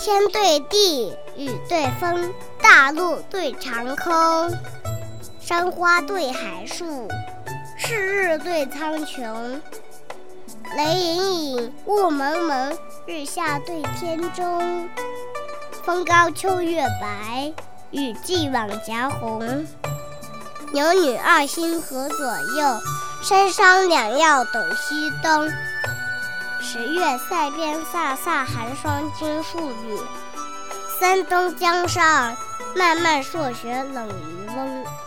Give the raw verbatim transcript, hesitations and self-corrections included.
天对地，雨对风，大陆对长空，山花对海树，赤日对苍穹，雷隐隐，雾蒙蒙，日下对天中，风高秋月白，雨霁晚霞红。牛女二星河左右，山商两曜斗西东。十月塞边飒飒寒霜惊戍旅，三冬江上漫漫朔雪冷渔翁。